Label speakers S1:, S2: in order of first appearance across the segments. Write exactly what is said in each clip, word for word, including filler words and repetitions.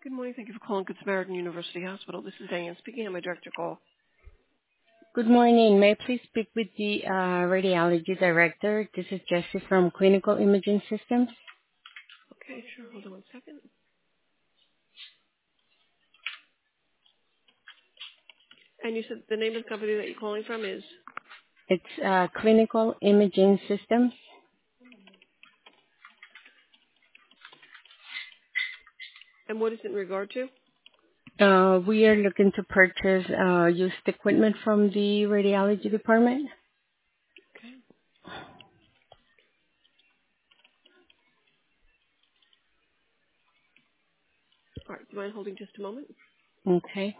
S1: Good morning. Thank you for calling Good Samaritan University Hospital. This is Diane speaking. I'm a director call.
S2: Good morning. May I please speak with the uh, radiology director? This is Jessie from Clinical Imaging Systems.
S1: Okay, sure. Hold on one second. And you said the name of the company that you're calling from is?
S2: It's uh, Clinical Imaging Systems.
S1: And what is it in regard to?
S2: Uh, we are looking to purchase uh, used equipment from the radiology department.
S1: Okay. All right. Do you mind holding just a moment?
S2: Okay.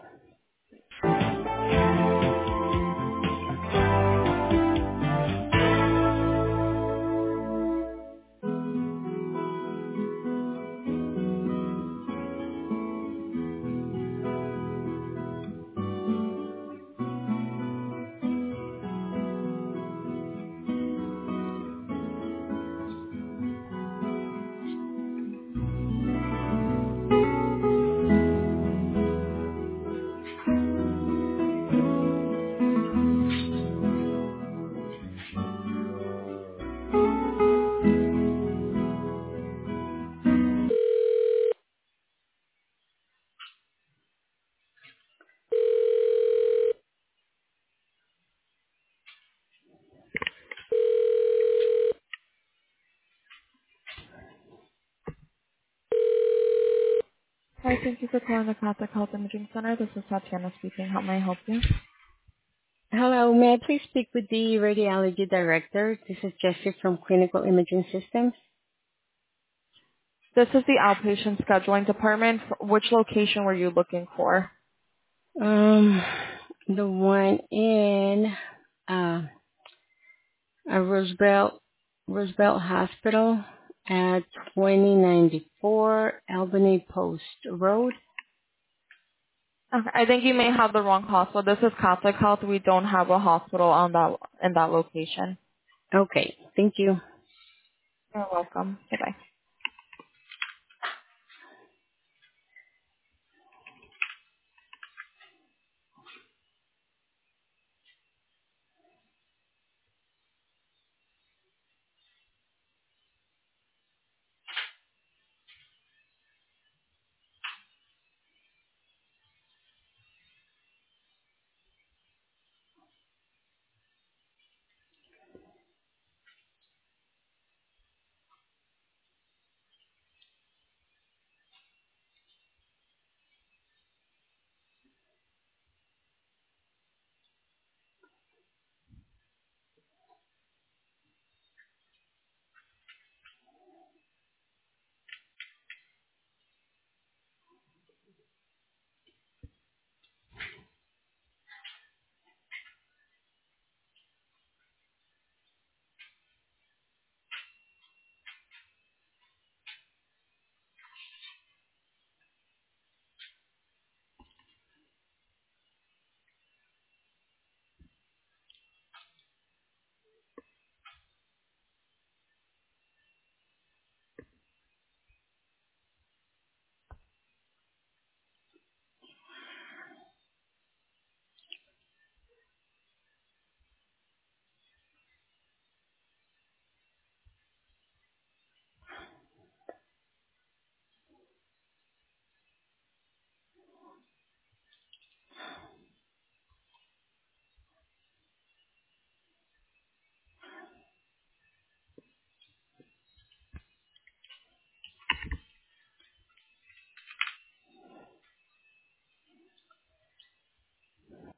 S3: Hi, thank you for calling the Catholic Health Imaging Center. This is Tatiana speaking. How may I help you?
S2: Hello. May I please speak with the radiology director? This is Jessie from Clinical Imaging Systems.
S3: This is the outpatient scheduling department. Which location were you looking for?
S2: Um, the one in uh, uh, Roosevelt Roosevelt Hospital at twenty ninety-four Albany Post Road.
S3: Okay, I think you may have the wrong hospital. This is Catholic Health. We don't have a hospital on that in that location.
S2: Okay, thank you.
S3: You're welcome. Bye bye.